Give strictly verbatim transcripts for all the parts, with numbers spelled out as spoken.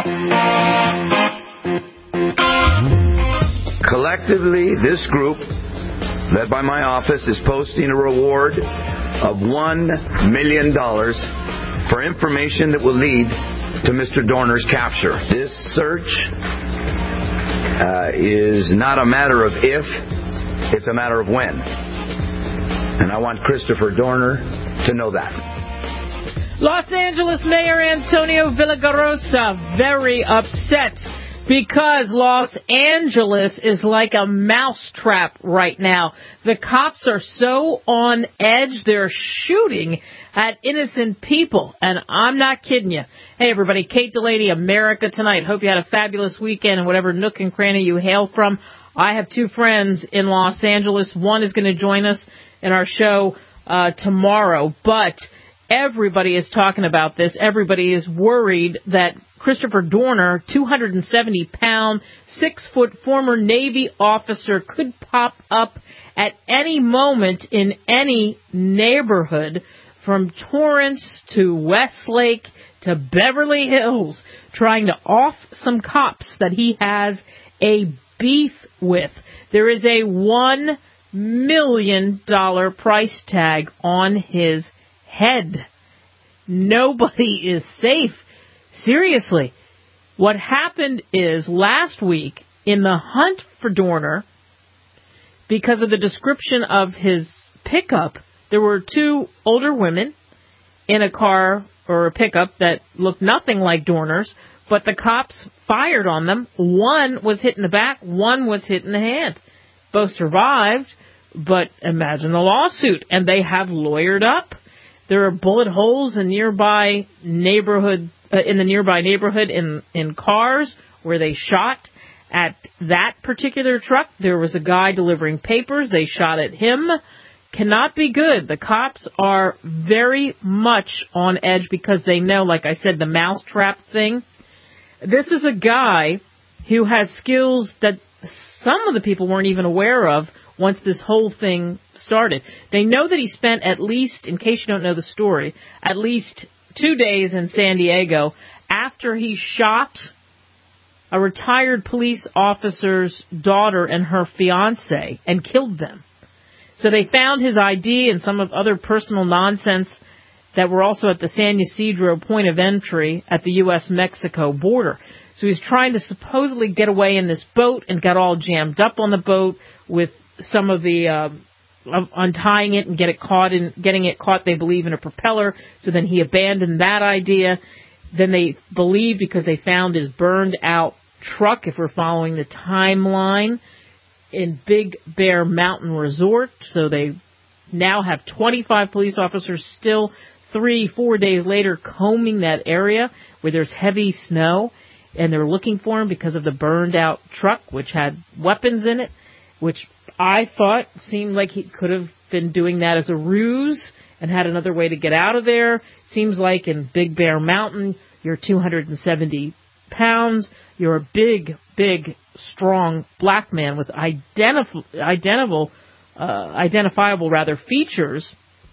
Collectively, this group, led by my office, is posting a reward of one million dollars for information that will lead to Mister Dorner's capture. This search uh, is not a matter of if, it's a matter of when. And I want Christopher Dorner to know that. Los Angeles Mayor Antonio Villaraigosa very upset because Los Angeles is like a mousetrap right now. The cops are so on edge, they're shooting at innocent people. And I'm not kidding you. Hey, everybody, Kate Delaney, America Tonight. Hope you had a fabulous weekend in whatever nook and cranny you hail from. I have two friends in Los Angeles. One is going to join us in our show uh, tomorrow. But everybody is talking about this. Everybody is worried that Christopher Dorner, two hundred seventy pound, six foot former Navy officer, could pop up at any moment in any neighborhood, from Torrance to Westlake to Beverly Hills, trying to off some cops that he has a beef with. There is a one million dollars price tag on his head. Nobody is safe. Seriously, what happened is last week in the hunt for Dorner, because of the description of his pickup, there were two older women in a car or a pickup that looked nothing like Dorner's, but the cops fired on them. One was hit in the back, one was hit in the hand. Both survived, but imagine the lawsuit, and they have lawyered up. There are bullet holes in nearby neighborhood, uh, in the nearby neighborhood in, in cars where they shot at that particular truck. There was a guy delivering papers. They shot at him. Cannot be good. The cops are very much on edge because they know, like I said, the mousetrap thing. This is a guy who has skills that some of the people weren't even aware of once this whole thing started. They know that he spent at least, in case you don't know the story, at least two days in San Diego after he shot a retired police officer's daughter and her fiancé and killed them. So they found his I D and some of other personal nonsense that were also at the San Ysidro point of entry at the U S Mexico border. So he's trying to supposedly get away in this boat and got all jammed up on the boat with some of the uh, untying it and get it caught in getting it caught, they believe, in a propeller. So then he abandoned that idea. Then they believe, because they found his burned out truck, if we're following the timeline, in Big Bear Mountain Resort. So they now have twenty-five police officers still three, four days later combing that area where there's heavy snow, and they're looking for him because of the burned out truck, which had weapons in it, which I thought seemed like he could have been doing that as a ruse and had another way to get out of there. Seems like in Big Bear Mountain, you're two hundred seventy pounds, you're a big, big, strong black man with identif- identifiable, uh, identifiable rather features,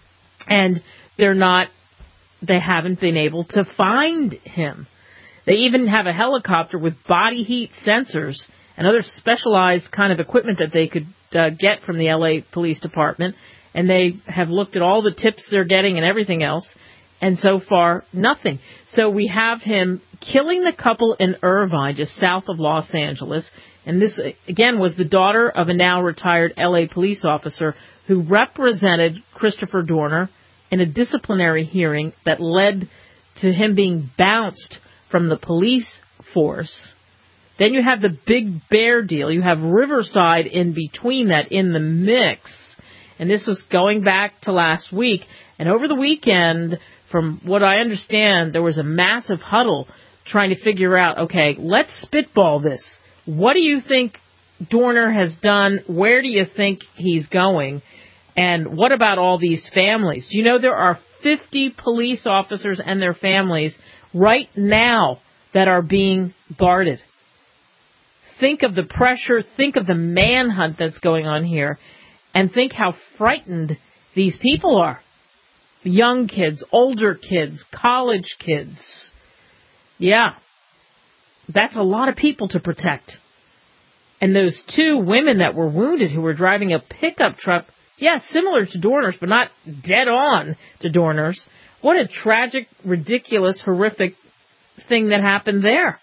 and they're not, they haven't been able to find him. They even have a helicopter with body heat sensors and other specialized kind of equipment that they could uh, get from the L A Police Department, and they have looked at all the tips they're getting and everything else, and so far, nothing. So we have him killing the couple in Irvine, just south of Los Angeles, and this, again, was the daughter of a now retired L A police officer who represented Christopher Dorner in a disciplinary hearing that led to him being bounced from the police force. Then you have the Big Bear deal. You have Riverside in between that, in the mix. And this was going back to last week. And over the weekend, from what I understand, there was a massive huddle trying to figure out, okay, let's spitball this. What do you think Dorner has done? Where do you think he's going? And what about all these families? Do you know there are fifty police officers and their families right now that are being guarded? Think of the pressure, think of the manhunt that's going on here, and think how frightened these people are. Young kids, older kids, college kids. Yeah. that's a lot of people to protect. And those two women that were wounded who were driving a pickup truck, yeah, similar to Dorner's, but not dead on to Dorner's. What a tragic, ridiculous, horrific thing that happened there.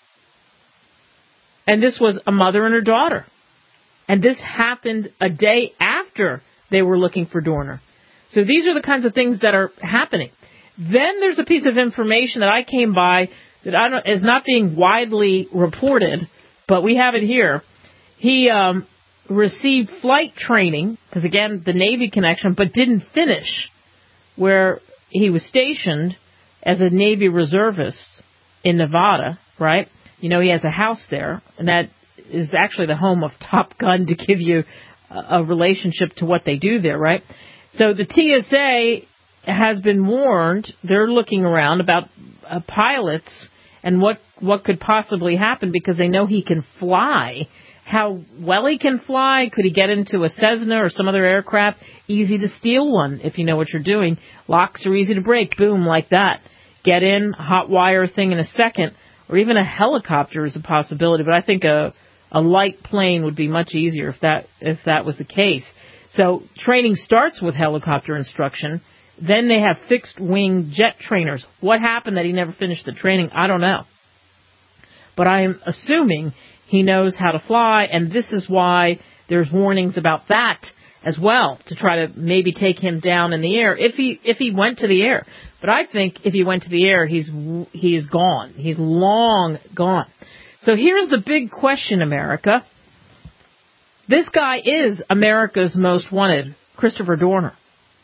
And this was a mother and her daughter. And this happened a day after they were looking for Dorner. So these are the kinds of things that are happening. Then there's a piece of information that I came by that I don't, is not being widely reported, but we have it here. He um, received flight training, because again, the Navy connection, but didn't finish, where he was stationed as a Navy reservist in Nevada, right? You know, he has a house there, and that is actually the home of Top Gun, to give you a, a relationship to what they do there, right? So the T S A has been warned. They're looking around about uh, pilots and what, what could possibly happen, because they know he can fly. How well he can fly, could he get into a Cessna or some other aircraft? Easy to steal one if you know what you're doing. Locks are easy to break, boom, like that. Get in, hot wire thing in a second, or even a helicopter is a possibility, but I think a, a light plane would be much easier if that, if that was the case. So training starts with helicopter instruction. Then they have fixed-wing jet trainers. What happened that he never finished the training? I don't know. But I am assuming he knows how to fly, and this is why there's warnings about that as well, to try to maybe take him down in the air if he if he went to the air. But I think if he went to the air, he's he's gone. He's long gone. So here's the big question, America. This guy is America's most wanted, Christopher Dorner.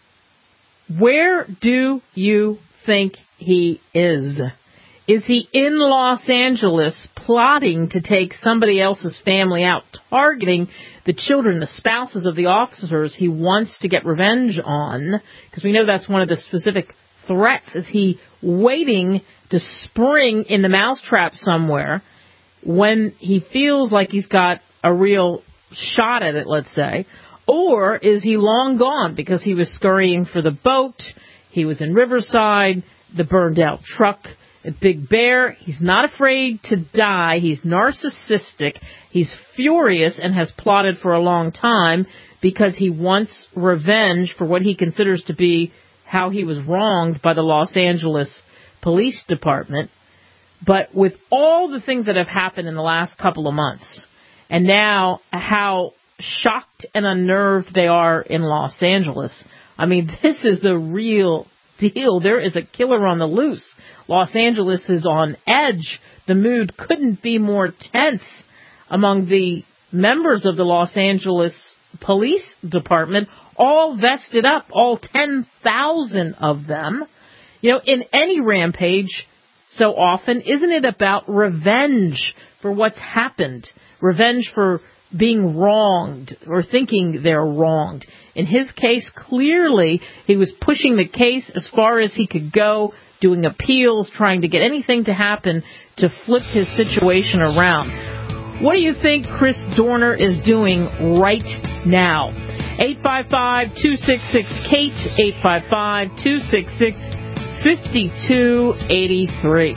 Where do you think he is? Is he in Los Angeles plotting to take somebody else's family out, targeting the children, the spouses of the officers he wants to get revenge on? Because we know that's one of the specific threats. Is he waiting to spring in the mousetrap somewhere when he feels like he's got a real shot at it, let's say? Or is he long gone because he was scurrying for the boat, he was in Riverside, the burned out truck at Big Bear? He's not afraid to die. He's narcissistic. He's furious and has plotted for a long time because he wants revenge for what he considers to be how he was wronged by the Los Angeles Police Department. But with all the things that have happened in the last couple of months, and now how shocked and unnerved they are in Los Angeles, I mean, this is the real deal. There is a killer on the loose. Los Angeles is on edge. The mood couldn't be more tense among the members of the Los Angeles Police Department, all vested up, all ten thousand of them. You know, in any rampage, so often, isn't it about revenge for what's happened? Revenge for being wronged or thinking they're wronged. In his case, clearly, he was pushing the case as far as he could go, doing appeals, trying to get anything to happen to flip his situation around. What do you think Chris Dorner is doing right now? eight five five, two six six, Kate, eight five five, two six six, five two eight three.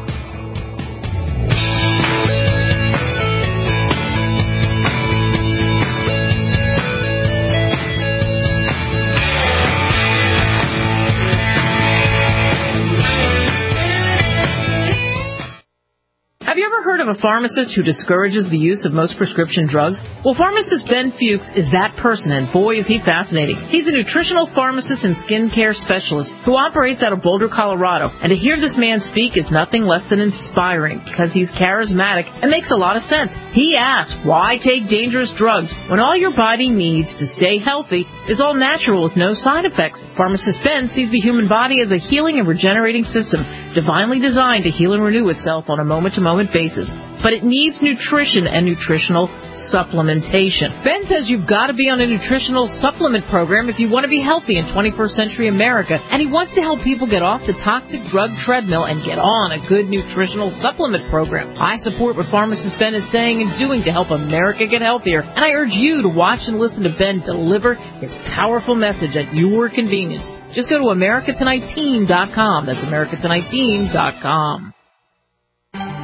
Have you ever heard of a pharmacist who discourages the use of most prescription drugs? Well, pharmacist Ben Fuchs is that person, and boy, is he fascinating. He's a nutritional pharmacist and skincare specialist who operates out of Boulder, Colorado. And to hear this man speak is nothing less than inspiring, because he's charismatic and makes a lot of sense. He asks, why take dangerous drugs when all your body needs to stay healthy is all natural with no side effects? Pharmacist Ben sees the human body as a healing and regenerating system, divinely designed to heal and renew itself on a moment-to-moment basis, but it needs nutrition and nutritional supplementation. Ben says you've got to be on a nutritional supplement program if you want to be healthy in twenty-first century America, and he wants to help people get off the toxic drug treadmill and get on a good nutritional supplement program. I support what pharmacist Ben is saying and doing to help America get healthier, and I urge you to watch and listen to Ben deliver his powerful message at your convenience. Just go to America Tonight Team dot com. That's America Tonight Team dot com.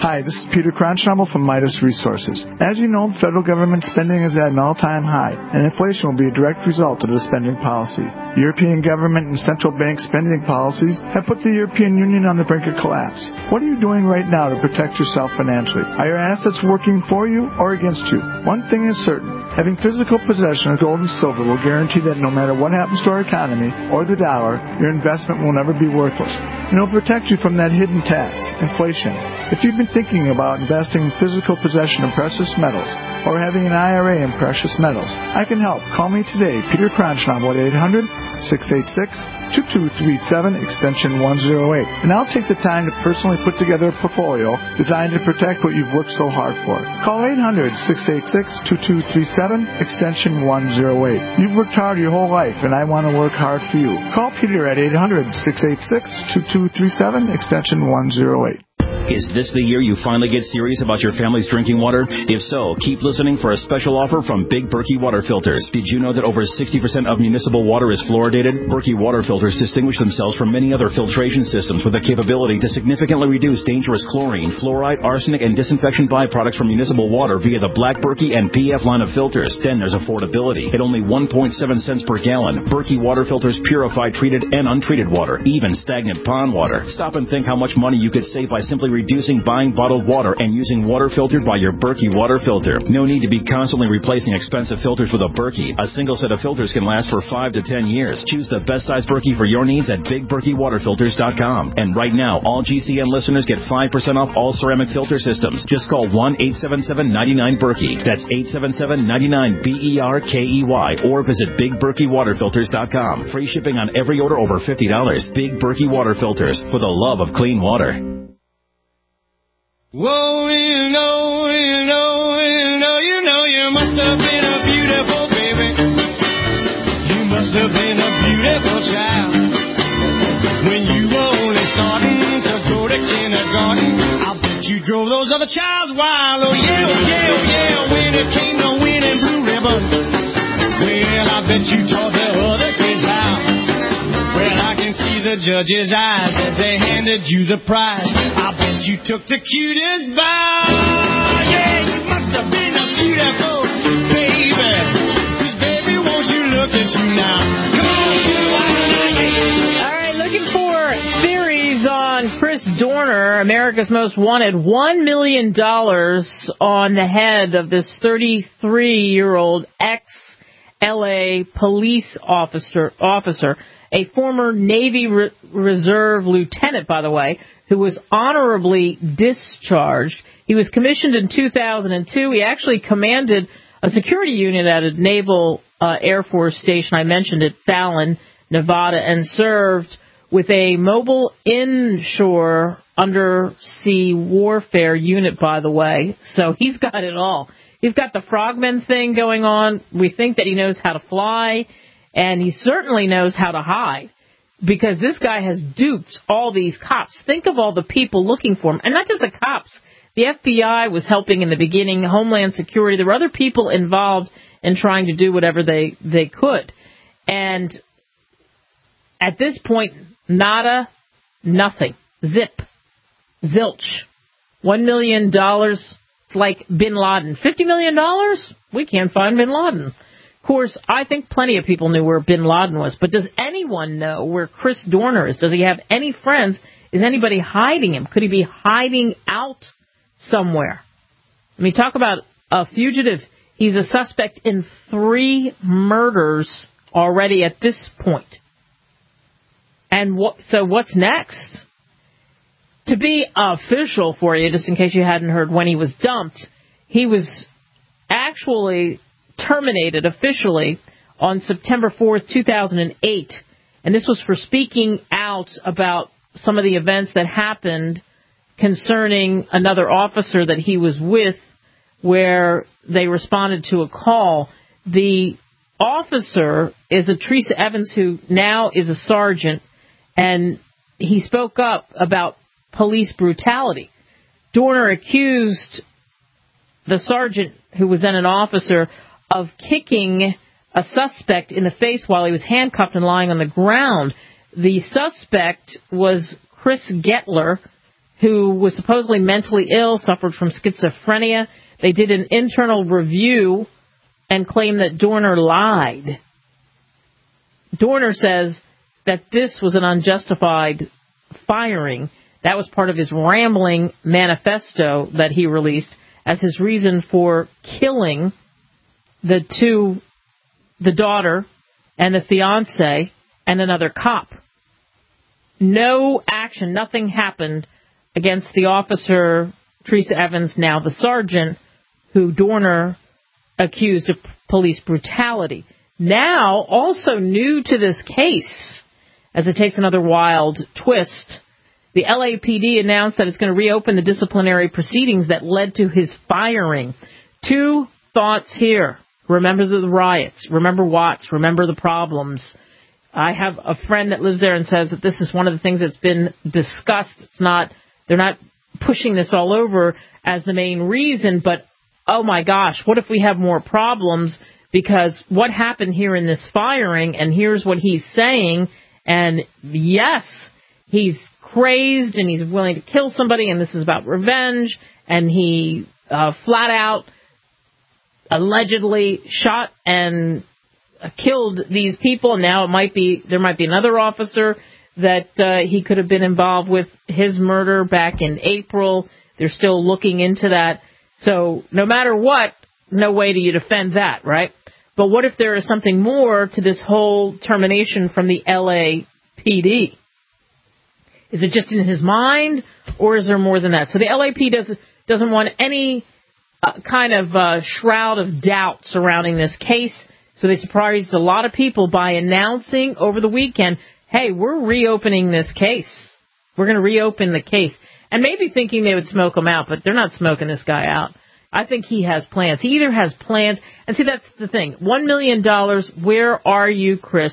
Hi, this is Peter Cronschnabel from Midas Resources. As you know, federal government spending is at an all-time high, and inflation will be a direct result of the spending policy. European government and central bank spending policies have put the European Union on the brink of collapse. What are you doing right now to protect yourself financially? Are your assets working for you or against you? One thing is certain. Having physical possession of gold and silver will guarantee that no matter what happens to our economy or the dollar, your investment will never be worthless. And it will protect you from that hidden tax, inflation. If you've been thinking about investing in physical possession of precious metals or having an I R A in precious metals, I can help. Call me today, Peter Cronschnabel at eight hundred, six eight six, two two three seven, extension one oh eight. And I'll take the time to personally put together a portfolio designed to protect what you've worked so hard for. Call eight hundred, six eight six, two two three seven, extension one oh eight. You've worked hard your whole life, and I want to work hard for you. Call Peter at eight hundred, six eight six, two two three seven, extension one oh eight. Is this the year you finally get serious about your family's drinking water? If so, keep listening for a special offer from Big Berkey Water Filters. Did you know that over sixty percent of municipal water is fluoridated? Berkey Water Filters distinguish themselves from many other filtration systems with the capability to significantly reduce dangerous chlorine, fluoride, arsenic, and disinfection byproducts from municipal water via the Black Berkey and P F line of filters. Then there's affordability. At only one point seven cents per gallon, Berkey Water Filters purify treated and untreated water, even stagnant pond water. Stop and think how much money you could save by simply reducing buying bottled water and using water filtered by your Berkey water filter. No need to be constantly replacing expensive filters with a Berkey. A single set of filters can last for five to ten years. Choose the best size Berkey for your needs at big berkey water filters dot com. And right now, all G C N listeners get five percent off all ceramic filter systems. Just call one eight seven seven, nine nine, Berkey. That's eight seven seven, nine nine, B E R K E Y. Or visit big berkey water filters dot com. Free shipping on every order over fifty dollars. Big Berkey Water Filters, for the love of clean water. Whoa, you know, you know, you know, you know, you must have been a beautiful baby. You must have been a beautiful child. When you were only starting to go to kindergarten, I bet you drove those other childs wild. Oh, yeah, oh, yeah, oh, yeah, when it came to winning blue ribbon. Well, I bet you taught the other kids how. Well, I can see the judge's eyes as they handed you the prize. I bet you took the cutest bow. Yeah, you must have been a beautiful baby. 'Cause baby, won't you look at you now? Come on, you All right, looking for theories on Chris Dorner, America's Most Wanted. One million dollars on the head of this thirty-three-year-old ex-L A police officer, officer, a former Navy Re- Reserve lieutenant, by the way, who was honorably discharged. He was commissioned in two thousand two. He actually commanded a security unit at a Naval uh, Air Force station, I mentioned it, Fallon, Nevada, and served with a mobile inshore undersea warfare unit, by the way. So he's got it all. He's got the frogman thing going on. We think that he knows how to fly, and he certainly knows how to hide, because this guy has duped all these cops. Think of all the people looking for him. And not just the cops. The F B I was helping in the beginning, Homeland Security. There were other people involved in trying to do whatever they, they could. And at this point, nada, nothing. Zip. Zilch. One million dollars. It's like Bin Laden. Fifty million dollars? We can't find Bin Laden. Of course, I think plenty of people knew where Bin Laden was, but does anyone know where Chris Dorner is? Does he have any friends? Is anybody hiding him? Could he be hiding out somewhere? I mean, talk about a fugitive. He's a suspect in three murders already at this point. And what, so what's next? To be official for you, just in case you hadn't heard, when he was dumped, he was actually terminated officially on September fourth, two thousand eight. And this was for speaking out about some of the events that happened concerning another officer that he was with, where they responded to a call. The officer is a Teresa Evans, who now is a sergeant, and he spoke up about police brutality. Dorner accused the sergeant, who was then an officer, of kicking a suspect in the face while he was handcuffed and lying on the ground. The suspect was Chris Gettler, who was supposedly mentally ill, suffered from schizophrenia. They did an internal review and claimed that Dorner lied. Dorner says that this was an unjustified firing. That was part of his rambling manifesto that he released as his reason for killing the two, the daughter and the fiancé and another cop. No action, nothing happened against the officer, Teresa Evans, now the sergeant, who Dorner accused of police brutality. Now, also new to this case, as it takes another wild twist, the L A P D announced that it's going to reopen the disciplinary proceedings that led to his firing. Two thoughts here. Remember the riots. Remember Watts. Remember the problems. I have a friend that lives there and says that this is one of the things that's been discussed. It's not, they're not pushing this all over as the main reason, but oh my gosh, what if we have more problems? Because what happened here in this firing, and here's what he's saying, and yes, he's crazed and he's willing to kill somebody, and this is about revenge, and he uh, flat out allegedly shot and uh, killed these people, and now it might be, there might be another officer that uh, he could have been involved with his murder back in April. They're still looking into that. So no matter what, no way do you defend that, right? But what if there is something more to this whole termination from the L A P D? Is it just in his mind, or is there more than that? So the L A P D doesn't, doesn't want any uh, kind of uh, shroud of doubt surrounding this case. So they surprised a lot of people by announcing over the weekend, hey, we're reopening this case. We're going to reopen the case. And maybe thinking they would smoke him out, but they're not smoking this guy out. I think he has plans. He either has plans, and see, that's the thing. One million dollars, where are you, Chris?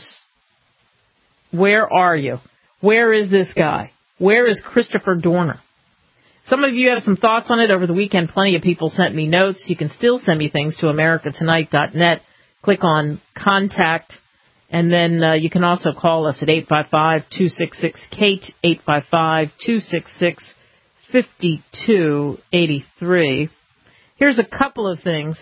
Where are you? Where is this guy? Where is Christopher Dorner? Some of you have some thoughts on it over the weekend. Plenty of people sent me notes. You can still send me things to america tonight dot net. Click on Contact, and then uh, you can also call us at eight five five, two six six, Kate, eight five five, two six six, five two eight three. Here's a couple of things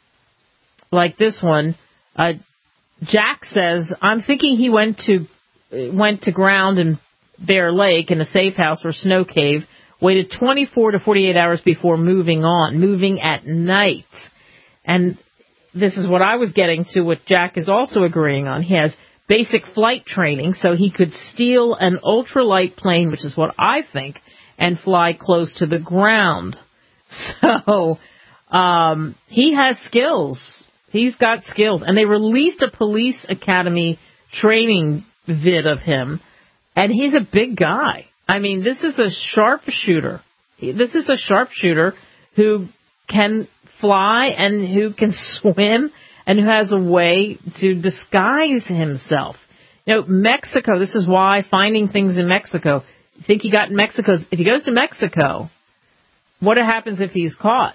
like this one. Uh, Jack says, I'm thinking he went to went to ground in Bear Lake in a safe house or snow cave, waited twenty-four to forty-eight hours before moving on, moving at night. And this is what I was getting to, what Jack is also agreeing on. He has basic flight training, so he could steal an ultralight plane, which is what I think, and fly close to the ground. So um, he has skills. He's got skills. And they released a police academy training vid of him, and he's a big guy. I mean, this is a sharpshooter. This is a sharpshooter who can fly and who can swim and who has a way to disguise himself. You know, Mexico, this is why finding things in Mexico, you think he got in Mexico, if he goes to Mexico, what happens if he's caught?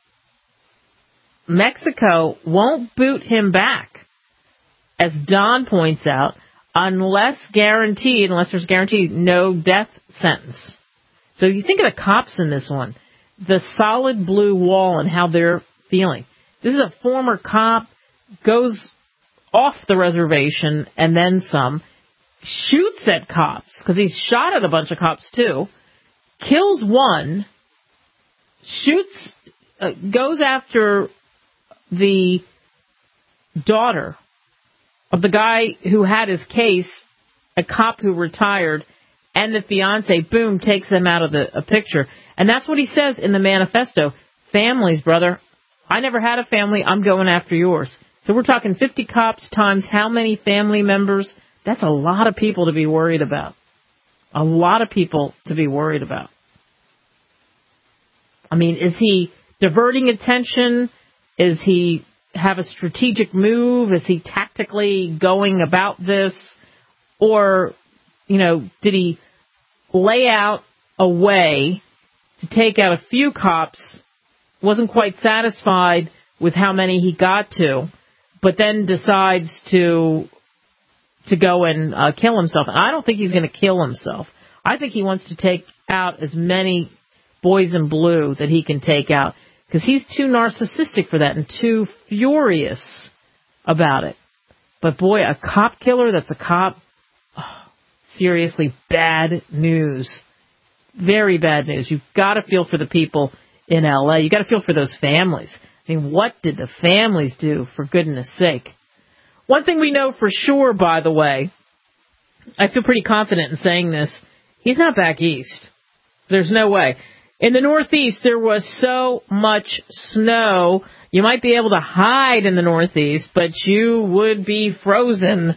Mexico won't boot him back, as Don points out, unless guaranteed, unless there's guaranteed no death sentence. So you think of the cops in this one, the solid blue wall and how they're feeling. This is a former cop, goes off the reservation and then some, shoots at cops, because he's shot at a bunch of cops too, kills one, shoots, uh, goes after the daughter of the guy who had his case, a cop who retired, and the fiance, boom, takes them out of the a picture. And that's what he says in the manifesto. Families, brother. I never had a family. I'm going after yours. So we're talking fifty cops times how many family members? That's a lot of people to be worried about. A lot of people to be worried about. I mean, is he diverting attention? Is he have a strategic move? Is he tactically going about this? Or, you know, did he lay out a way to take out a few cops, wasn't quite satisfied with how many he got to, but then decides to to go and uh, kill himself? And I don't think he's going to kill himself. I think he wants to take out as many boys in blue that he can take out, because he's too narcissistic for that and too furious about it. But boy, a cop killer that's a cop, oh, seriously, bad news. Very bad news. You've got to feel for the people in L A. You've got to feel for those families. I mean, what did the families do, for goodness sake? One thing we know for sure, by the way, I feel pretty confident in saying this, he's not back east. There's no way. In the Northeast, there was so much snow, you might be able to hide in the Northeast, but you would be frozen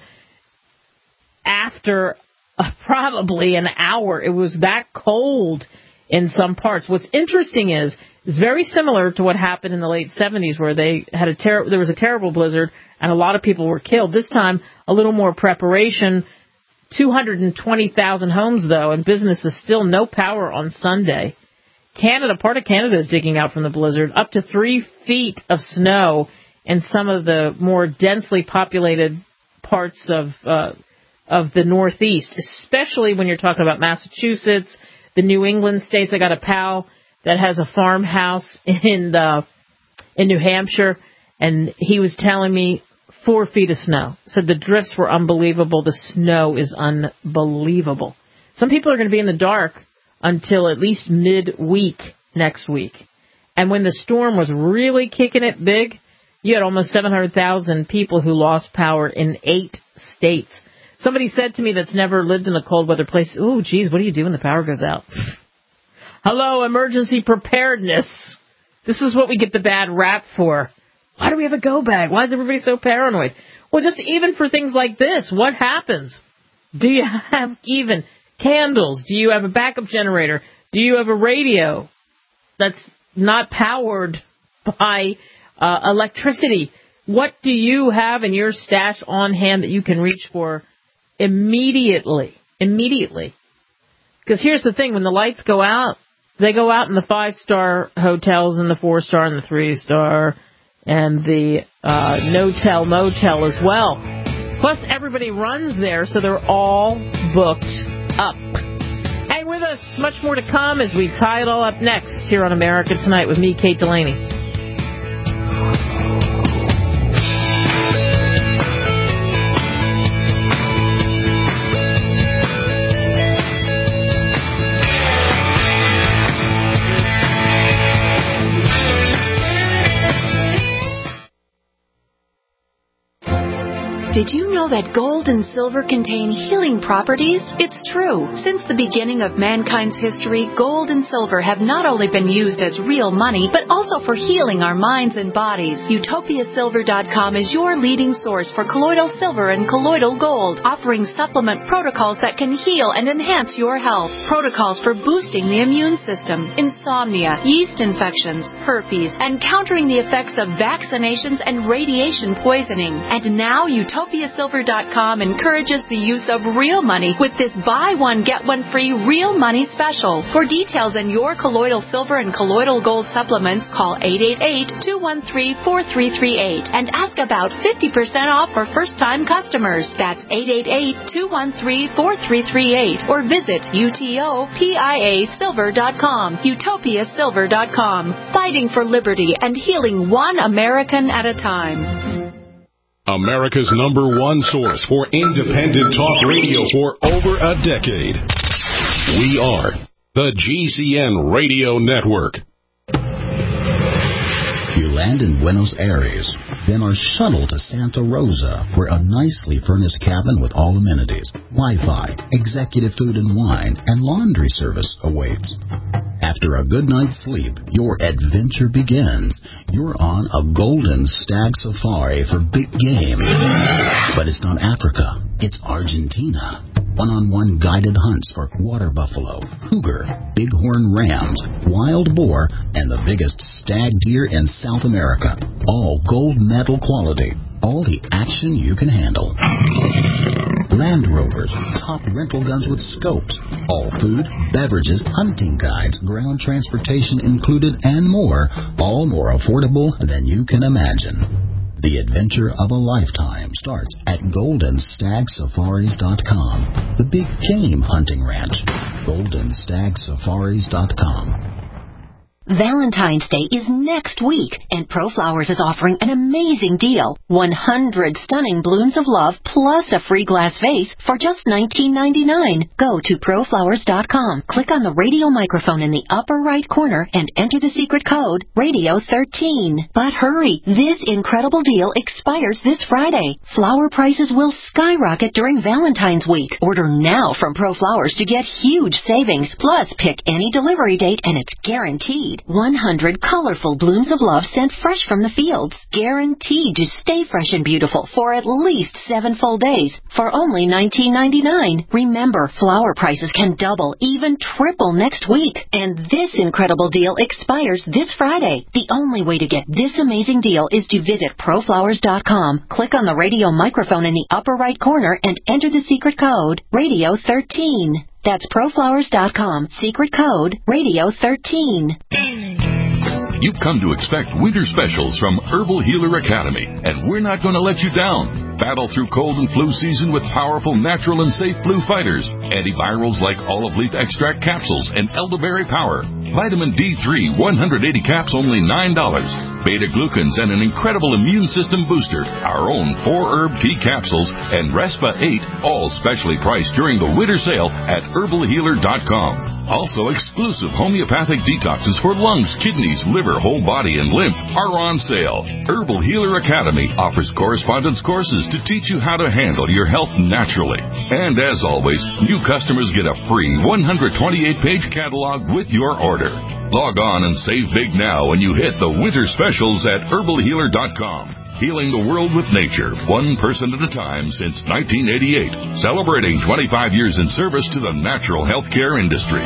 after uh, probably an hour. It was that cold in some parts. What's interesting is, it's very similar to what happened in the late seventies, where they had a ter- there was a terrible blizzard and a lot of people were killed. This time, a little more preparation. two hundred twenty thousand homes, though, and businesses still no power on Sunday. Canada, part of Canada is digging out from the blizzard. Up to three feet of snow in some of the more densely populated parts of uh, of the Northeast, especially when you're talking about Massachusetts, the New England states. I got a pal that has a farmhouse in the, in New Hampshire, and he was telling me four feet of snow. So the drifts were unbelievable. The snow is unbelievable. Some people are going to be in the dark until at least midweek next week. And when the storm was really kicking it big, you had almost seven hundred thousand people who lost power in eight states. Somebody said to me that's never lived in a cold weather place, "Ooh, geez, what do you do when the power goes out?" Hello, emergency preparedness. This is what we get the bad rap for. Why do we have a go bag? Why is everybody so paranoid? Well, just even for things like this, what happens? Do you have even candles? Do you have a backup generator? Do you have a radio that's not powered by uh, electricity? What do you have in your stash on hand that you can reach for immediately? Immediately. Because here's the thing, when the lights go out, they go out in the five-star hotels and the four-star and the three-star and the uh, no-tell motel as well. Plus, everybody runs there, so they're all booked up. Hang with us. Much more to come as we tie it all up next here on America Tonight with me, Kate Delaney. Did you know that gold and silver contain healing properties? It's true. Since the beginning of mankind's history, gold and silver have not only been used as real money, but also for healing our minds and bodies. Utopia Silver dot com is your leading source for colloidal silver and colloidal gold, offering supplement protocols that can heal and enhance your health. Protocols for boosting the immune system, insomnia, yeast infections, herpes, and countering the effects of vaccinations and radiation poisoning. And now Utopia Utopia Silver dot com encourages the use of real money with this buy one, get one free real money special. For details on your colloidal silver and colloidal gold supplements, call eight eight eight, two one three, four three three eight and ask about fifty percent off for first-time customers. That's eight eight eight, two one three, four three three eight or visit Utopia Silver dot com. Utopia Silver dot com. Fighting for liberty and healing one American at a time. America's number one source for independent talk radio for over a decade. We are the G C N Radio Network. You land in Buenos Aires, then are shuttled to Santa Rosa, where a nicely furnished cabin with all amenities, Wi-Fi, executive food and wine, and laundry service awaits. After a good night's sleep, your adventure begins. You're on a golden stag safari for big game. But it's not Africa, it's Argentina. One-on-one guided hunts for water buffalo, cougar, bighorn rams, wild boar, and the biggest stag deer in South America. All gold medal quality. All the action you can handle. Land Rovers, top rental guns with scopes, all food, beverages, hunting guides, ground transportation included, and more, all more affordable than you can imagine. The adventure of a lifetime starts at golden stag safaris dot com, the big game hunting ranch. golden stag safaris dot com. Valentine's Day is next week, and ProFlowers is offering an amazing deal. one hundred stunning blooms of love plus a free glass vase for just nineteen ninety-nine. Go to pro flowers dot com, click on the radio microphone in the upper right corner, and enter the secret code radio thirteen. But hurry, this incredible deal expires this Friday. Flower prices will skyrocket during Valentine's week. Order now from ProFlowers to get huge savings. Plus, pick any delivery date, and it's guaranteed. one hundred colorful blooms of love sent fresh from the fields. Guaranteed to stay fresh and beautiful for at least seven full days for only nineteen ninety-nine. Remember, flower prices can double, even triple next week. And this incredible deal expires this Friday. The only way to get this amazing deal is to visit pro flowers dot com, click on the radio microphone in the upper right corner, and enter the secret code radio thirteen. That's pro flowers dot com, secret code radio thirteen. You've come to expect winter specials from Herbal Healer Academy, and we're not going to let you down. Battle through cold and flu season with powerful, natural, and safe flu fighters. Antivirals like olive leaf extract capsules and elderberry power. Vitamin D three, one hundred eighty caps, only nine dollars. Beta-glucans and an incredible immune system booster. Our own four-herb tea capsules and Respa eight, all specially priced during the winter sale at herbal healer dot com. Also, exclusive homeopathic detoxes for lungs, kidneys, liver, whole body, and lymph are on sale. Herbal Healer Academy offers correspondence courses to teach you how to handle your health naturally. And as always, new customers get a free one hundred twenty-eight page catalog with your order. Log on and save big now when you hit the winter specials at herbal healer dot com. Healing the world with nature, one person at a time since nineteen eighty-eight. Celebrating twenty-five years in service to the natural healthcare industry.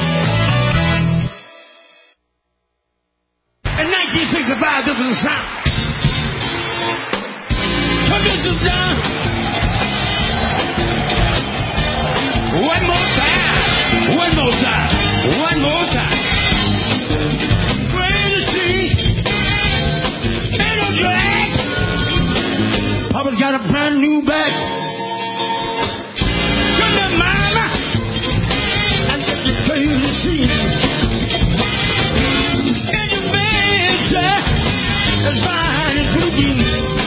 In nineteen sixty-five, this was the sound. Come this is down. One more time. One more time. One more time. Where to see? Ain't no drag. Papa's got a brand new bag. Come to mama and let me play the scene. And your bed, sir, is fine and cooking.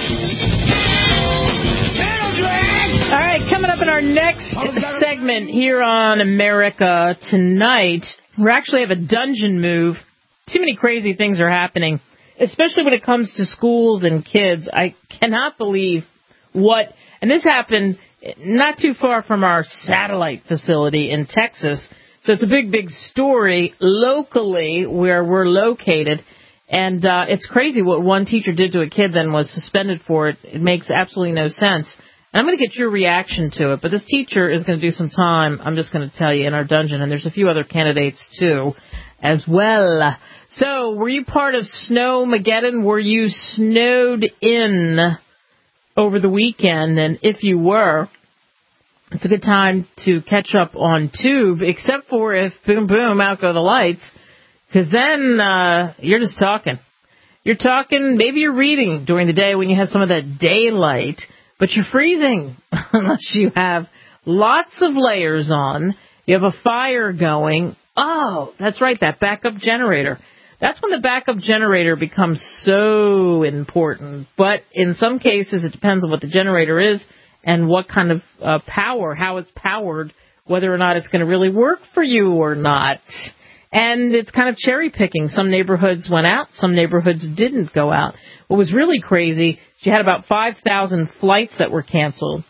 All right, coming up in our next segment here on America Tonight, we actually have a dungeon move. Too many crazy things are happening, especially when it comes to schools and kids. I cannot believe what, and this happened not too far from our satellite facility in Texas. So it's a big, big story locally where we're located. And uh, it's crazy what one teacher did to a kid, then was suspended for it. It makes absolutely no sense. And I'm going to get your reaction to it. But this teacher is going to do some time, I'm just going to tell you, in our dungeon. And there's a few other candidates, too, as well. So, were you part of Snowmageddon? Were you snowed in over the weekend? And if you were, it's a good time to catch up on Tube, except for if, boom, boom, out go the lights, because then uh, you're just talking. You're talking, maybe you're reading during the day when you have some of that daylight, but you're freezing unless you have lots of layers on. You have a fire going. Oh, that's right, that backup generator. That's when the backup generator becomes so important. But in some cases, it depends on what the generator is and what kind of uh, power, how it's powered, whether or not it's going to really work for you or not. And it's kind of cherry picking. Some neighborhoods went out, some neighborhoods didn't go out. What was really crazy, you had about five thousand flights that were canceled.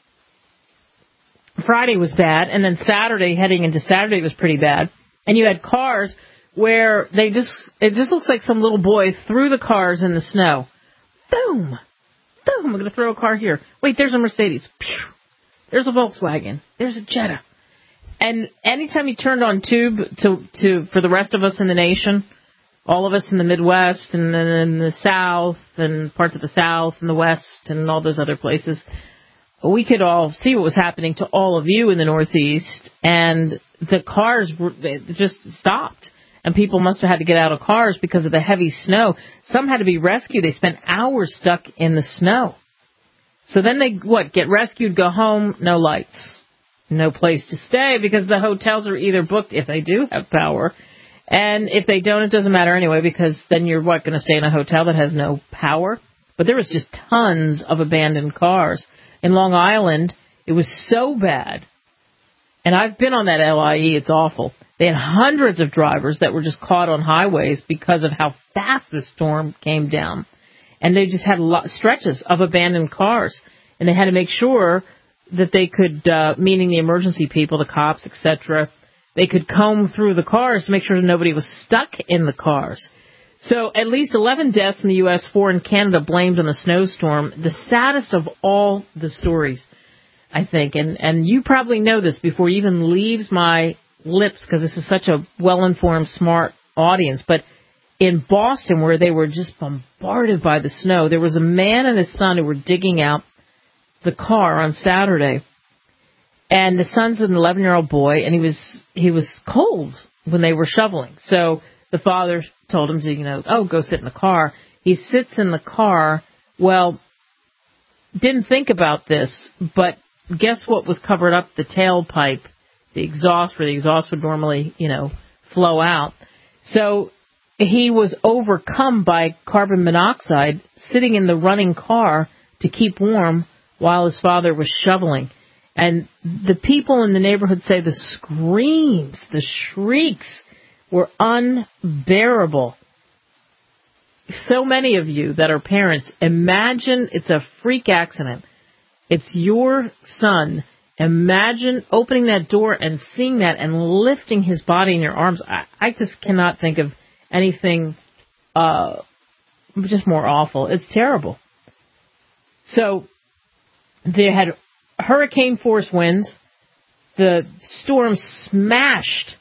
Friday was bad, and then Saturday, heading into Saturday, was pretty bad. And you had cars where they just, it just looks like some little boy threw the cars in the snow. Boom! Boom! I'm going to throw a car here. Wait, there's a Mercedes. Pew! There's a Volkswagen. There's a Jetta. And anytime you turned on Tube to, to for the rest of us in the nation, all of us in the Midwest and then in the South and parts of the South and the West and all those other places, we could all see what was happening to all of you in the Northeast, and the cars were, just stopped. And people must have had to get out of cars because of the heavy snow. Some had to be rescued. They spent hours stuck in the snow. So then they, what, get rescued, go home, no lights. no place to stay because the hotels are either booked if they do have power, and if they don't, it doesn't matter anyway because then you're, what, going to stay in a hotel that has no power? But there was just tons of abandoned cars. In Long Island, it was so bad. And I've been on that L I E. It's awful. They had hundreds of drivers that were just caught on highways because of how fast the storm came down. And they just had lot, stretches of abandoned cars. And they had to make sure that they could, uh, meaning the emergency people, the cops, et cetera, they could comb through the cars to make sure that nobody was stuck in the cars. So at least eleven deaths in the U S, four in Canada blamed on the snowstorm. The saddest of all the stories, I think, and, and you probably know this before it even leaves my lips because this is such a well-informed, smart audience, but in Boston where they were just bombarded by the snow, there was a man and his son who were digging out the car on Saturday, and the son's an eleven-year-old boy, and he was he was cold when they were shoveling. So the father told him to, you know, oh, go sit in the car. He sits in the car. Well, didn't think about this, but guess what was covered up? The tailpipe, the exhaust, where the exhaust would normally, you know, flow out. So he was overcome by carbon monoxide sitting in the running car to keep warm while his father was shoveling. And the people in the neighborhood say the screams, the shrieks were unbearable. So many of you that are parents, imagine it's a freak accident. It's your son. Imagine opening that door and seeing that and lifting his body in your arms. I, I just cannot think of anything uh, just more awful. It's terrible. So they had hurricane force winds. The storm smashed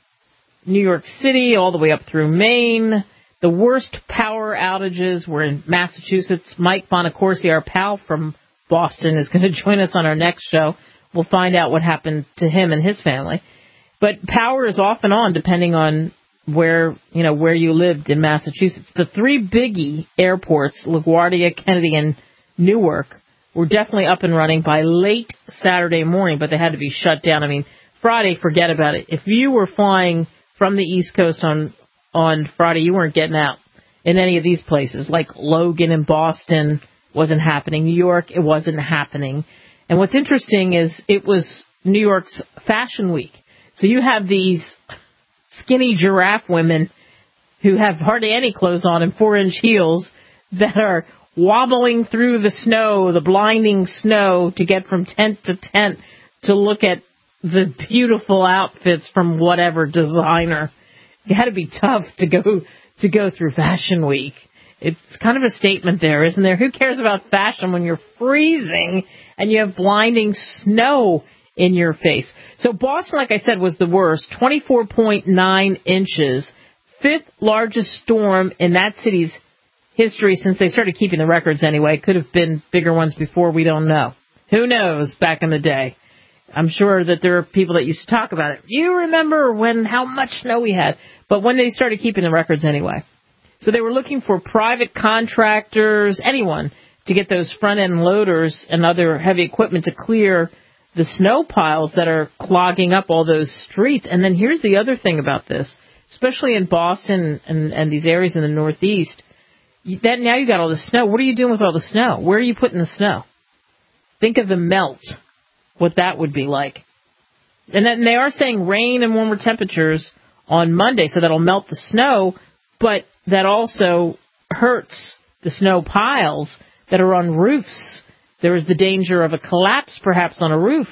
New York City all the way up through Maine. The worst power outages were in Massachusetts. Mike Bonacorsi, our pal from Boston, is going to join us on our next show. We'll find out what happened to him and his family. But power is off and on depending on where, you know, where you lived in Massachusetts. The three biggie airports, LaGuardia, Kennedy, and Newark, were definitely up and running by late Saturday morning, but they had to be shut down. I mean, Friday, forget about it. If you were flying from the East Coast on on Friday, you weren't getting out in any of these places. Like Logan in Boston wasn't happening. New York, it wasn't happening. And what's interesting is it was New York's Fashion Week. So you have these skinny giraffe women who have hardly any clothes on and four-inch heels that are wobbling through the snow, the blinding snow, to get from tent to tent to look at the beautiful outfits from whatever designer. It had to be tough to go to go through Fashion Week. It's kind of a statement there, isn't there? Who cares about fashion when you're freezing and you have blinding snow in your face? So Boston, like I said, was the worst, twenty-four point nine inches, fifth largest storm in that city's history since they started keeping the records anyway. Could have been bigger ones before, we don't know. Who knows back in the day? I'm sure that there are people that used to talk about it. You remember when, how much snow we had, but when they started keeping the records anyway. So they were looking for private contractors, anyone, to get those front-end loaders and other heavy equipment to clear the snow piles that are clogging up all those streets. And then here's the other thing about this, especially in Boston and, and these areas in the Northeast, that now you got all the snow. What are you doing with all the snow? Where are you putting the snow? Think of the melt, what that would be like. And then they are saying rain and warmer temperatures on Monday, so that'll melt the snow, but that also hurts the snow piles that are on roofs. There is the danger of a collapse, perhaps, on a roof.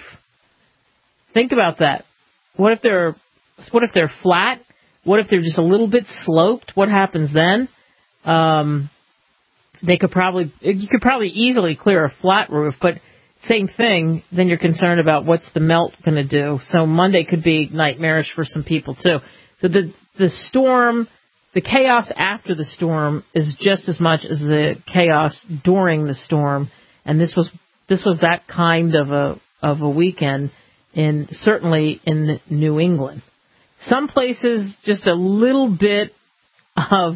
Think about that. What if they're, what if they're flat? What if they're just a little bit sloped? What happens then? Um, they could probably, you could probably easily clear a flat roof, but same thing, then you're concerned about what's the melt going to do. So Monday could be nightmarish for some people too. So the the storm, the chaos after the storm is just as much as the chaos during the storm. And this was this was that kind of a of a weekend in certainly in New England. Some places just a little bit of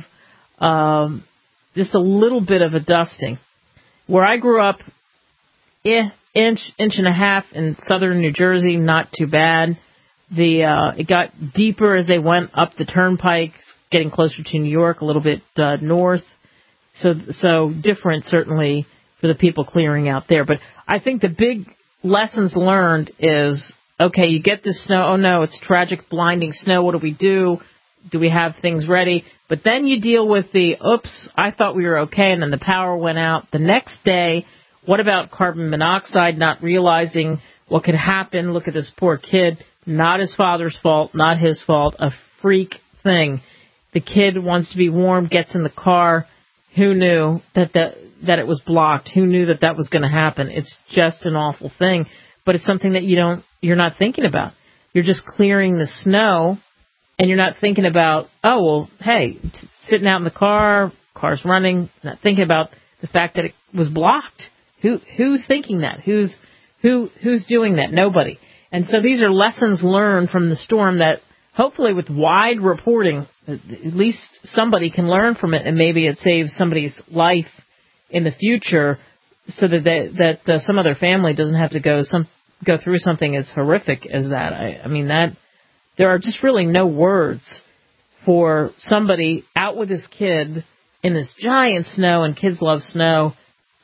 um, just a little bit of a dusting. Where I grew up, eh, inch, inch and a half in southern New Jersey, not too bad. The uh, it got deeper as they went up the turnpike, getting closer to New York, a little bit uh, north. So, so different certainly for the people clearing out there. But I think the big lessons learned is, okay, you get this snow. Oh no, it's tragic, blinding snow. What do we do? Do we have things ready? But then you deal with the, oops, I thought we were okay, and then the power went out. The next day, what about carbon monoxide, not realizing what could happen? Look at this poor kid. Not his father's fault, not his fault, a freak thing. The kid wants to be warm, gets in the car. Who knew that the, that it was blocked? Who knew that that was going to happen? It's just an awful thing, but it's something that you don't, you're not thinking about. You're just clearing the snow, and you're not thinking about, oh, well, hey, t- sitting out in the car, car's running, not thinking about the fact that it was blocked. Who, who's thinking that? Who's, who, who's doing that? Nobody. And so these are lessons learned from the storm that hopefully with wide reporting, at least somebody can learn from it, and maybe it saves somebody's life in the future so that they, that uh, some other family doesn't have to go some go through something as horrific as that. I, I mean, that there are just really no words for somebody out with his kid in this giant snow, and kids love snow,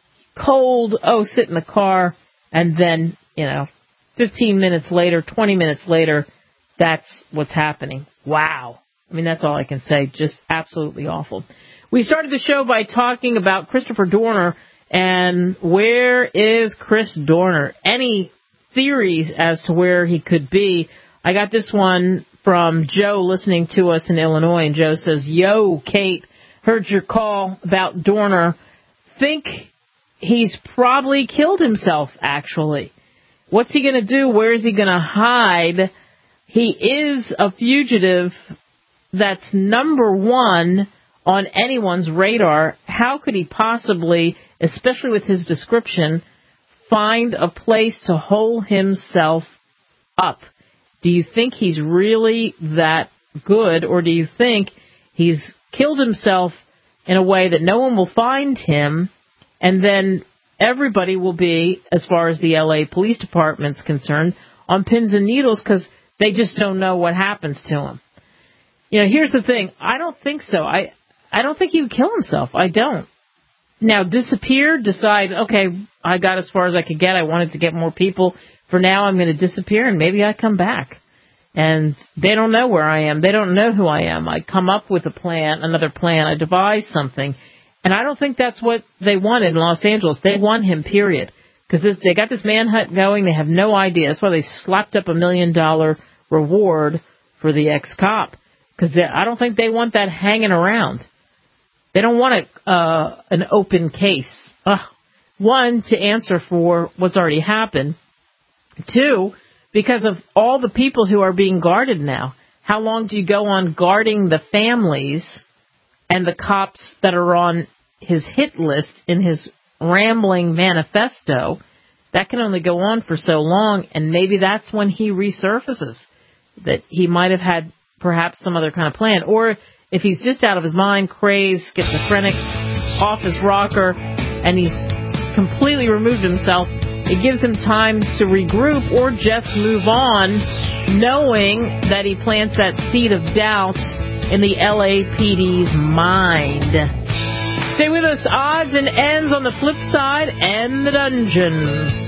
cold, oh, sit in the car, and then, you know, fifteen minutes later, twenty minutes later, that's what's happening. Wow. I mean, that's all I can say. Just absolutely awful. We started the show by talking about Christopher Dorner, and where is Chris Dorner? Any theories as to where he could be? I got this one from Joe listening to us in Illinois, and Joe says, yo, Kate, heard your call about Dorner. Think he's probably killed himself, actually. What's he going to do? Where is he going to hide? He is a fugitive that's number one on anyone's radar. How could he possibly, especially with his description, find a place to hole himself up? Do you think he's really that good, or do you think he's killed himself in a way that no one will find him, and then everybody will be, as far as the L A Police Department's concerned, on pins and needles because they just don't know what happens to him? You know, here's the thing. I don't think so. I, I don't think he would kill himself. I don't. Now, disappear, decide, okay, I got as far as I could get. I wanted to get more people. For now, I'm going to disappear, and maybe I come back. And they don't know where I am. They don't know who I am. I come up with a plan, another plan. I devise something. And I don't think that's what they wanted in Los Angeles. They want him, period. Because they got this manhunt going. They have no idea. That's why they slapped up a million-dollar reward for the ex-cop. Because I don't think they want that hanging around. They don't want a, uh, an open case. Ugh. One, to answer for what's already happened. Two, because of all the people who are being guarded now. How long do you go on guarding the families and the cops that are on his hit list in his rambling manifesto? That can only go on for so long, and maybe that's when he resurfaces, that he might have had perhaps some other kind of plan. Or if he's just out of his mind, crazed, schizophrenic, off his rocker, and he's completely removed himself, it gives him time to regroup or just move on, knowing that he plants that seed of doubt in the L A P D's mind. Stay with us. Odds and ends on the flip side, and the dungeon.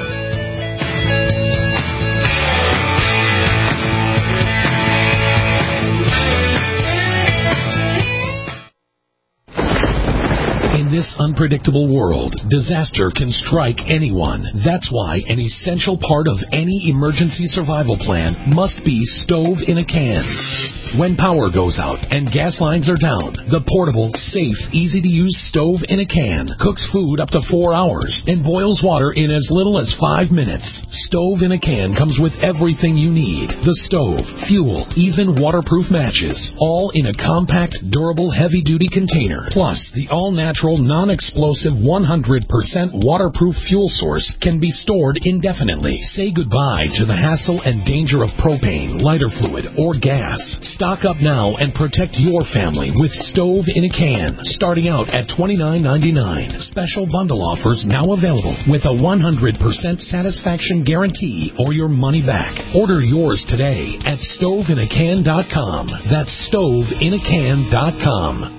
In this unpredictable world, disaster can strike anyone. That's why an essential part of any emergency survival plan must be stove in a can. When power goes out and gas lines are down, the portable, safe, easy-to-use stove in a can cooks food up to four hours and boils water in as little as five minutes. Stove in a can comes with everything you need. The stove, fuel, even waterproof matches, all in a compact, durable, heavy-duty container. Plus, the all-natural non-explosive, one hundred percent waterproof fuel source can be stored indefinitely. Say goodbye to the hassle and danger of propane, lighter fluid, or gas. Stock up now and protect your family with Stove in a Can, starting out at twenty-nine ninety-nine. Special bundle offers now available with a one hundred percent satisfaction guarantee or your money back. Order yours today at stove in a can dot com. That's stove in a can dot com.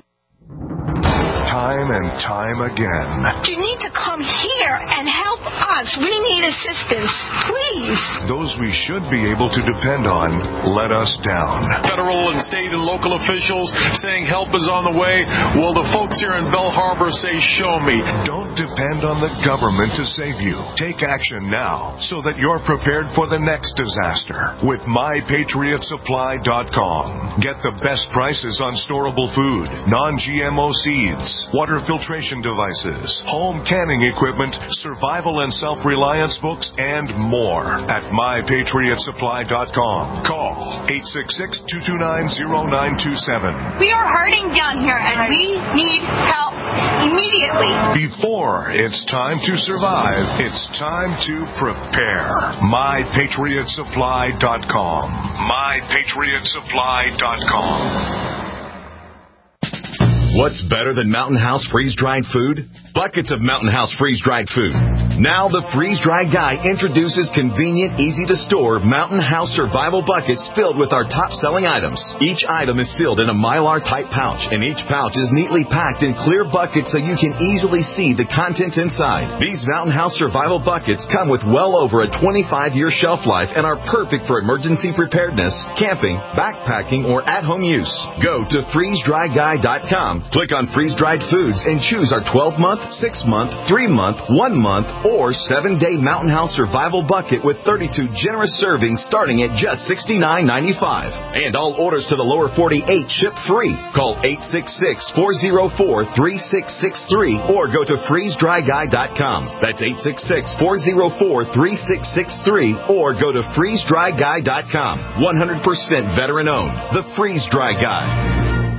Time and time again. You need to come here and help us. We need assistance, please. Those we should be able to depend on let us down. Federal and state and local officials saying help is on the way. Well, the folks here in Belle Harbor say, show me. Don't depend on the government to save you. Take action now so that you're prepared for the next disaster with my patriot supply dot com. Get the best prices on storable food, non-G M O seeds, water filtration devices, home canning equipment, survival and self-reliance books, and more at my patriot supply dot com. Call eight six six, two two nine, zero nine two seven. We are hurting down here, and we need help immediately. Before it's time to survive, it's time to prepare. my patriot supply dot com. my patriot supply dot com. What's better than Mountain House freeze-dried food? Buckets of Mountain House freeze-dried food. Now the freeze-dried guy introduces convenient, easy-to-store Mountain House survival buckets filled with our top-selling items. Each item is sealed in a Mylar-type pouch, and each pouch is neatly packed in clear buckets so you can easily see the contents inside. These Mountain House survival buckets come with well over a twenty-five year shelf life and are perfect for emergency preparedness, camping, backpacking, or at-home use. Go to freeze dry guy dot com. Click on freeze-dried foods and choose our twelve-month, six-month, three-month, one-month, or seven-day Mountain House survival bucket with thirty-two generous servings starting at just sixty-nine ninety-five. And all orders to the lower forty-eight ship free. Call eight six six, four zero four, three six six three or go to freeze dry guy dot com. That's eight six six, four zero four, three six six three or go to freeze dry guy dot com. one hundred percent veteran-owned. The Freeze Dry Guy.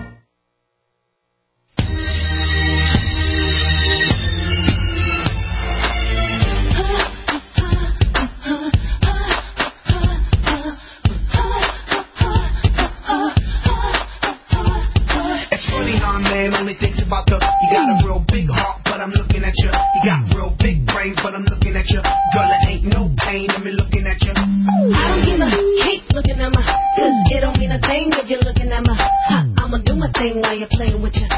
Only thinks about the, you got a real big heart, but I'm looking at you. You got real big brains, but I'm looking at you. Girl, it ain't no pain in me looking at you. I don't give a keep looking at my, cause it don't mean a thing if you're looking at my, huh, I'ma do my thing while you're playing with you.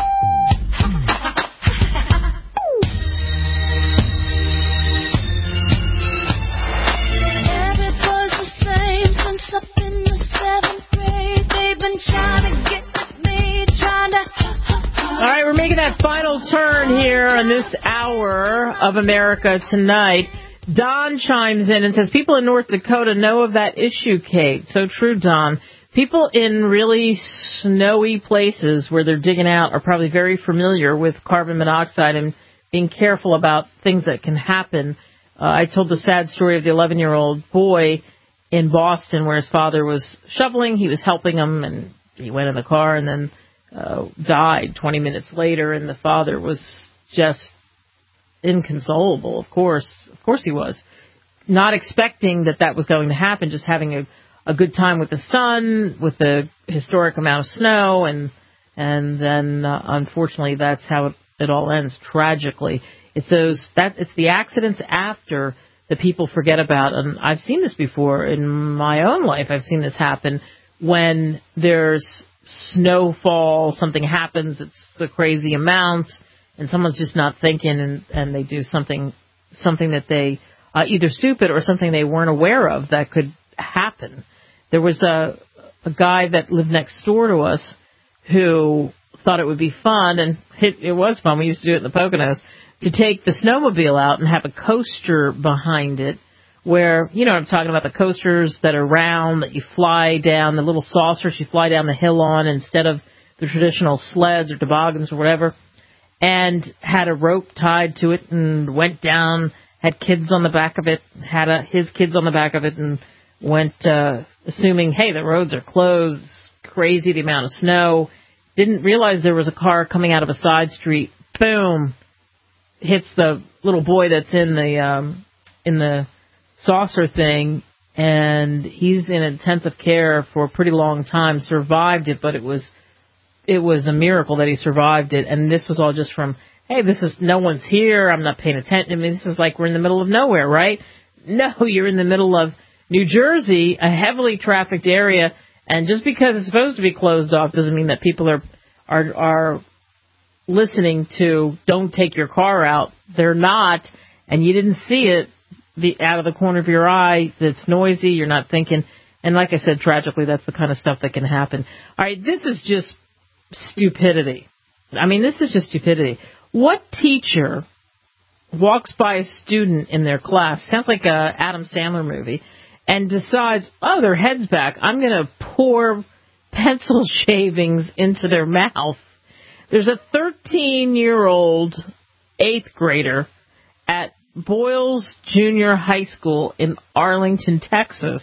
Every boy's the same since up in the seventh grade. They've been trying to get with me, trying to. All right, we're making that final turn here on this hour of America Tonight. Don chimes in and says, people in North Dakota know of that issue, Kate. So true, Don. People in really snowy places where they're digging out are probably very familiar with carbon monoxide and being careful about things that can happen. Uh, I told the sad story of the eleven-year-old boy in Boston where his father was shoveling. He was helping him, and he went in the car and then Uh, died twenty minutes later, and the father was just inconsolable. Of course, of course he was. Not expecting that that was going to happen, just having a, a good time with the son, with the historic amount of snow, and and then uh, unfortunately that's how it, it all ends, tragically. It's those that it's the accidents after that people forget about, and I've seen this before in my own life. I've seen this happen when there's snowfall, something happens, it's a crazy amount, and someone's just not thinking, and, and they do something something that they, uh, either stupid or something they weren't aware of that could happen. There was a, a guy that lived next door to us who thought it would be fun, and it, it was fun, we used to do it in the Poconos, to take the snowmobile out and have a coaster behind it, where, you know what I'm talking about, the coasters that are round, that you fly down, the little saucers you fly down the hill on instead of the traditional sleds or toboggans or whatever, and had a rope tied to it and went down, had kids on the back of it, had a, his kids on the back of it, and went, uh, assuming, hey, the roads are closed, it's crazy the amount of snow, didn't realize there was a car coming out of a side street, boom, hits the little boy that's in the um, in the saucer thing, and he's in intensive care for a pretty long time. Survived it, but it was it was a miracle that he survived it. And this was all just from, hey, this is no one's here. I'm not paying attention. I mean, this is like we're in the middle of nowhere, right? No, you're in the middle of New Jersey, a heavily trafficked area, and just because it's supposed to be closed off doesn't mean that people are are are listening to don't take your car out. They're not, and you didn't see it the out of the corner of your eye. It's noisy. You're not thinking. And like I said, tragically, that's the kind of stuff that can happen. All right, this is just stupidity. I mean, this is just stupidity. What teacher walks by a student in their class, sounds like a Adam Sandler movie, and decides, oh, their head's back, I'm going to pour pencil shavings into their mouth? There's a thirteen-year-old eighth grader at Boyles Junior High School in Arlington, Texas,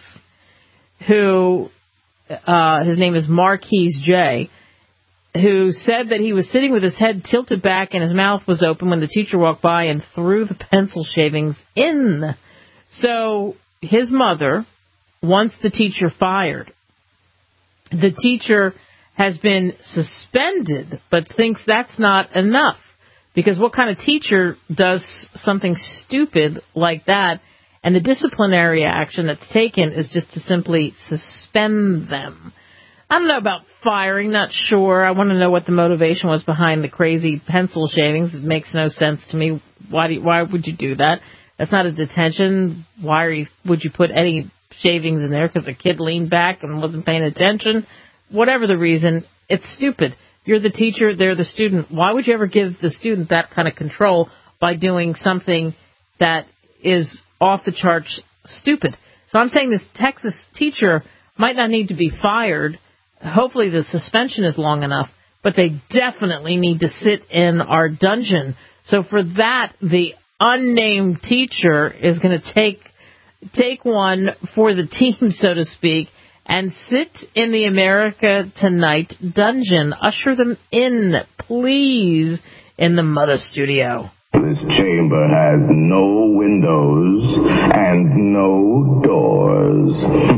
who, uh, his name is Marquise J., who said that he was sitting with his head tilted back and his mouth was open when the teacher walked by and threw the pencil shavings in. So his mother wants the teacher fired. The teacher has been suspended, but thinks that's not enough. Because what kind of teacher does something stupid like that? And the disciplinary action that's taken is just to simply suspend them. I don't know about firing, not sure. I want to know what the motivation was behind the crazy pencil shavings. It makes no sense to me. Why do you, why would you do that? That's not a detention. Why are you, would you put any shavings in there? Because the kid leaned back and wasn't paying attention? Whatever the reason, it's stupid. You're the teacher, they're the student. Why would you ever give the student that kind of control by doing something that is off the charts stupid? So I'm saying this Texas teacher might not need to be fired. Hopefully the suspension is long enough, but they definitely need to sit in our dungeon. So for that, the unnamed teacher is going to take take one for the team, so to speak, and sit in the America Tonight dungeon. Usher them in, please, in the Mother Studio. This chamber has no windows and no doors.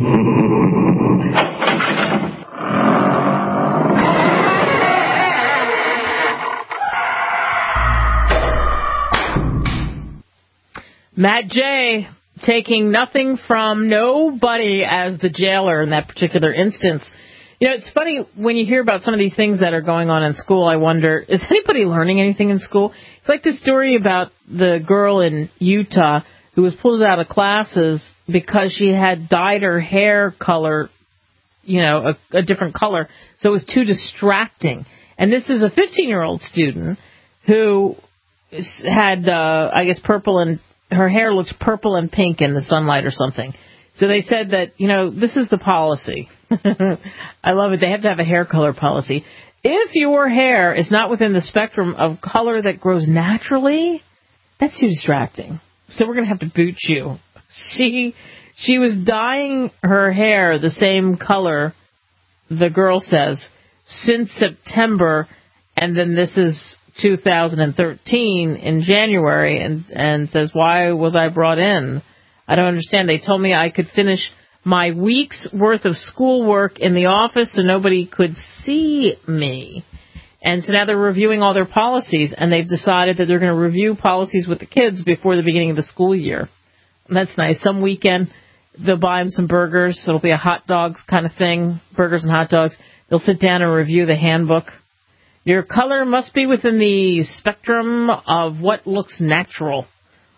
Matt J. taking nothing from nobody as the jailer in that particular instance. You know, it's funny when you hear about some of these things that are going on in school, I wonder, is anybody learning anything in school? It's like this story about the girl in Utah who was pulled out of classes because she had dyed her hair color, you know, a, a different color, so it was too distracting. And this is a fifteen-year-old student who had, uh, I guess, purple and her hair looks purple and pink in the sunlight or something. So they said that, you know, this is the policy. I love it. They have to have a hair color policy. If your hair is not within the spectrum of color that grows naturally, that's too distracting. So we're going to have to boot you. She she was dyeing her hair the same color, the girl says, since September, and then this is two thousand thirteen in January, and, and says, why was I brought in? I don't understand. They told me I could finish my week's worth of schoolwork in the office so nobody could see me. And so now they're reviewing all their policies, and they've decided that they're going to review policies with the kids before the beginning of the school year. And that's nice. Some weekend, they'll buy them some burgers. It'll be a hot dog kind of thing, burgers and hot dogs. They'll sit down and review the handbook. Your color must be within the spectrum of what looks natural.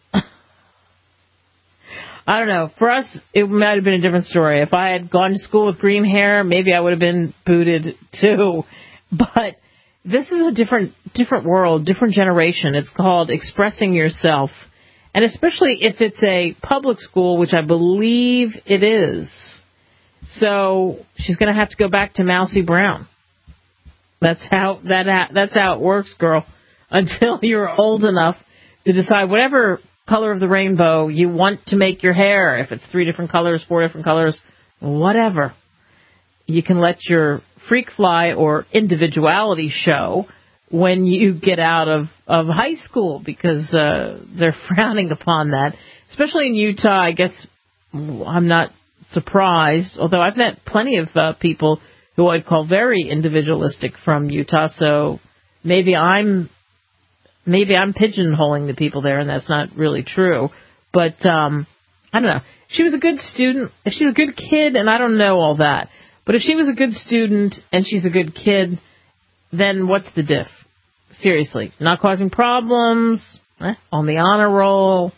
I don't know. For us, it might have been a different story. If I had gone to school with green hair, maybe I would have been booted too. But this is a different different world, different generation. It's called expressing yourself. And especially if it's a public school, which I believe it is. So she's going to have to go back to Mousy Brown. That's how that that's how it works, girl. Until you're old enough to decide whatever color of the rainbow you want to make your hair. If it's three different colors, four different colors, whatever. You can let your freak fly or individuality show when you get out of, of high school because uh, they're frowning upon that, especially in Utah. I guess I'm not surprised, although I've met plenty of uh, people who I'd call very individualistic from Utah, so maybe I'm maybe I'm pigeonholing the people there, and that's not really true. But um, I don't know. She was a good student. If she's a good kid, and I don't know all that, but if she was a good student and she's a good kid, then what's the diff? Seriously, not causing problems, eh, on the honor roll.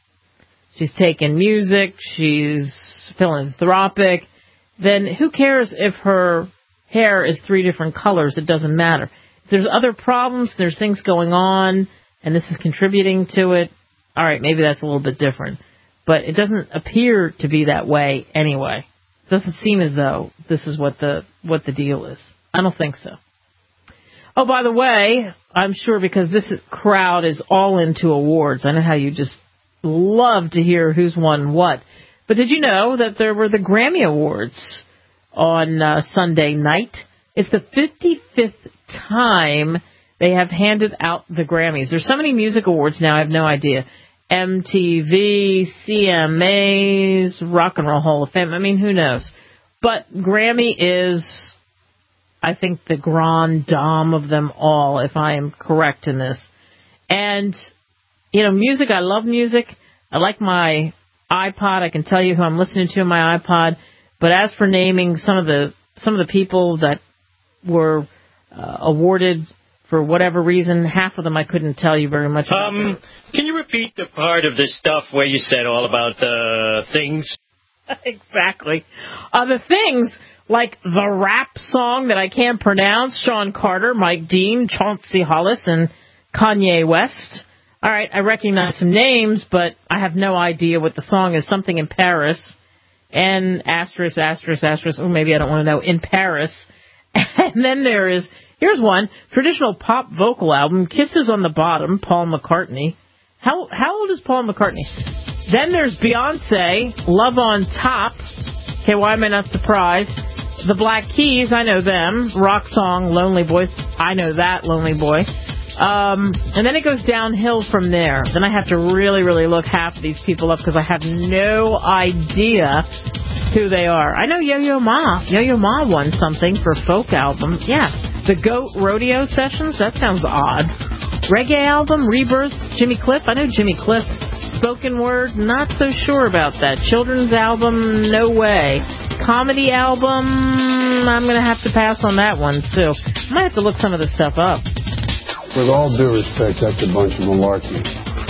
She's taking music. She's philanthropic. Then who cares if her hair is three different colors? It doesn't matter. If there's other problems, there's things going on, and this is contributing to it, all right, maybe that's a little bit different. But it doesn't appear to be that way anyway. It doesn't seem as though this is what the what the deal is. I don't think so. Oh, by the way, I'm sure because this is, crowd is all into awards. I know how you just love to hear who's won what. But did you know that there were the Grammy Awards on uh, Sunday night? It's the fifty-fifth time they have handed out the Grammys. There's so many music awards now, I have no idea. M T V, C M As, Rock and Roll Hall of Fame. I mean, who knows? But Grammy is, I think, the grande dame of them all, if I am correct in this. And, you know, music, I love music. I like my iPod. I can tell you who I'm listening to on my iPod. But as for naming some of the some of the people that were uh, awarded for whatever reason, half of them I couldn't tell you very much about. Um, can you repeat the part of the stuff where you said all about the things? Exactly. Uh, the things like the rap song that I can't pronounce, Sean Carter, Mike Dean, Chauncey Hollis, and Kanye West. All right, I recognize some names, but I have no idea what the song is. Something in Paris. And asterisk, asterisk, asterisk. Oh, maybe I don't want to know. In Paris. And then there is, here's one, traditional pop vocal album, Kisses on the Bottom, Paul McCartney. How how old is Paul McCartney? Then there's Beyonce, Love on Top. Okay, why am I not surprised? The Black Keys, I know them. Rock song, Lonely Boy. I know that, Lonely Boy. Um, and then it goes downhill from there. Then I have to really, really look half of these people up because I have no idea who they are. I know Yo-Yo Ma. Yo-Yo Ma won something for folk album. Yeah. The Goat Rodeo Sessions? That sounds odd. Reggae album, Rebirth, Jimmy Cliff. I know Jimmy Cliff. Spoken word, not so sure about that. Children's album, no way. Comedy album, I'm going to have to pass on that one, too. I might have to look some of this stuff up. With all due respect, that's a bunch of malarkey.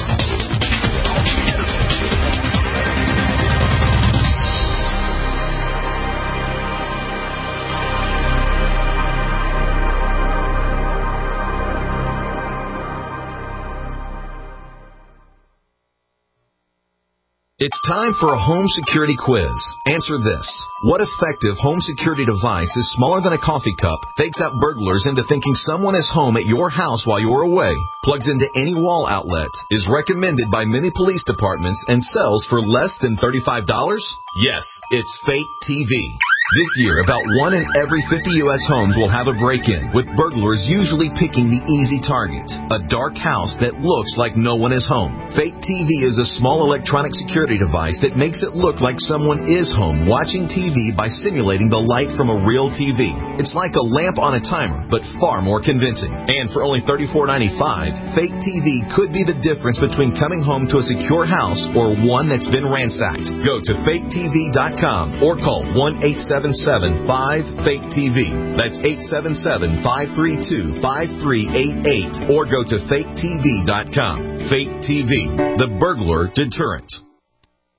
It's time for a home security quiz. Answer this. What effective home security device is smaller than a coffee cup, fakes out burglars into thinking someone is home at your house while you're away, plugs into any wall outlet, is recommended by many police departments, and sells for less than thirty-five dollars? Yes, it's Fate T V. This year, about one in every fifty U S homes will have a break-in, with burglars usually picking the easy target, a dark house that looks like no one is home. Fate T V is a small electronic security device that makes it look like someone is home watching T V by simulating the light from a real T V. It's like a lamp on a timer, but far more convincing. And for only thirty-four ninety-five, Fate T V could be the difference between coming home to a secure house or one that's been ransacked. Go to fake T V dot com or call one eight seven seven five fake T V. That's eight seven seven, five three two, five three eight eight or go to fake T V dot com. Fake T V, the burglar deterrent.